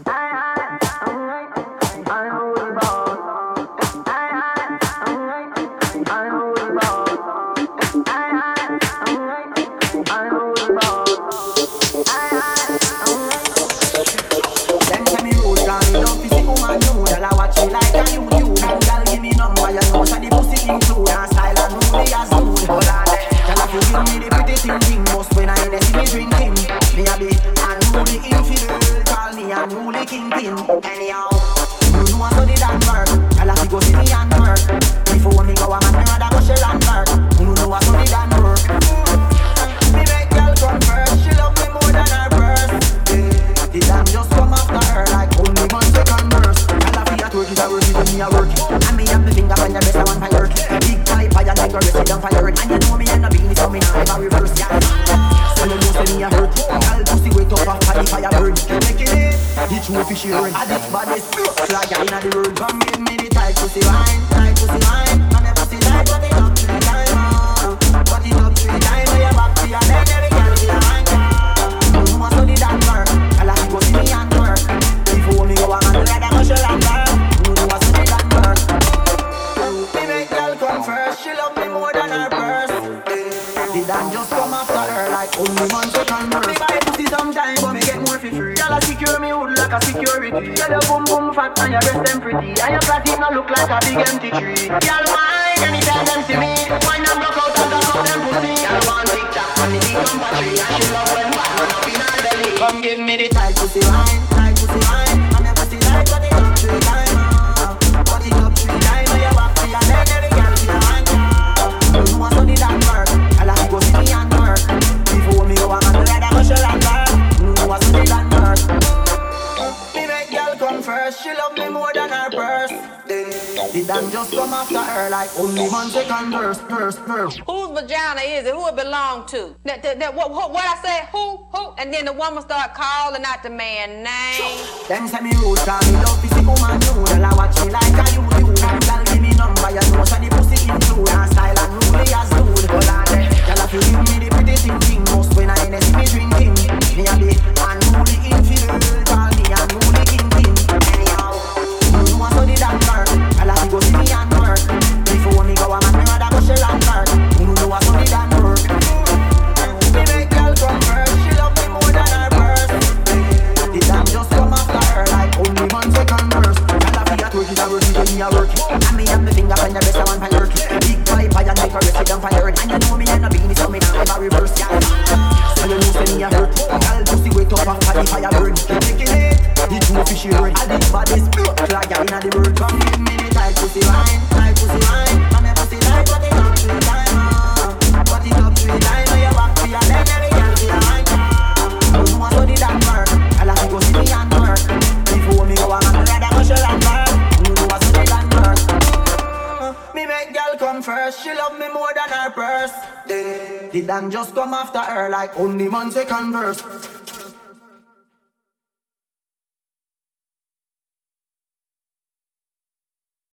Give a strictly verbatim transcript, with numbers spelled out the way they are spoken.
To that, that, that, what, what, what I said, who, who, and then the woman start calling out the man name. Them say me rude, cause me love physical woman, you. Girl, I watch me like a you, you. Girl, give me number, you know, so the pussy include. And style and ruly as dude. Hold on there. Girl, if you give me the pretty thing, thing. Most when I ain't see me drinking. Me a the unruly infidel. Call me unruly king, king. Anyhow, you want to the damn girl. Girl, if you go see me and work. Before me go, I'm a rather go shell and work. You know what to the damn work. Me make girl come first, she love me more than her purse. The damn just come after her like only one second verse. Girl a be a twerk it a work it when me a work it. And me have me finger on the best I want for work it. Big pipe I take her sit down for her. And you know me and a beanie so me not ever reverse. So you know say me a hurt. Girl pussy wait up after the fire burn. Taking it, the two fishy word. I did baddest blood clot girl inna the world. Come give me the tight pussy wine, tight pussy wine. And me pussy tight but it up three time. But it up three time. And then every girl feel like you want to the damn work. I like to go see me and work. Before me go on and rather go shell and burn. You want to the damn work. Me make girl come first. She love me more than her purse. Then the damn just come after her like only one second verse.